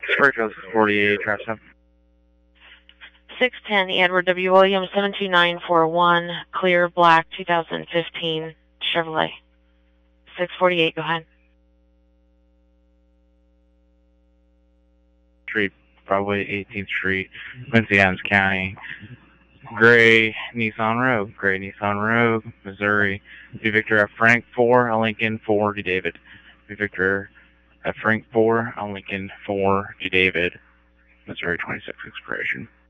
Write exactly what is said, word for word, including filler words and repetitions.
Springfield six forty-eight, traffic stop. six ten Edward W. Williams, seven two nine four one, clear black two thousand fifteen Chevrolet. six forty-eight, go ahead. Street, Broadway, eighteenth Street, Quincy Adams County. Gray Nissan Rogue, Gray Nissan Rogue, Missouri. V Victor F Frank four, Lincoln four, G David. V Victor F Frank four, Lincoln four, G David. Missouri twenty-six expiration.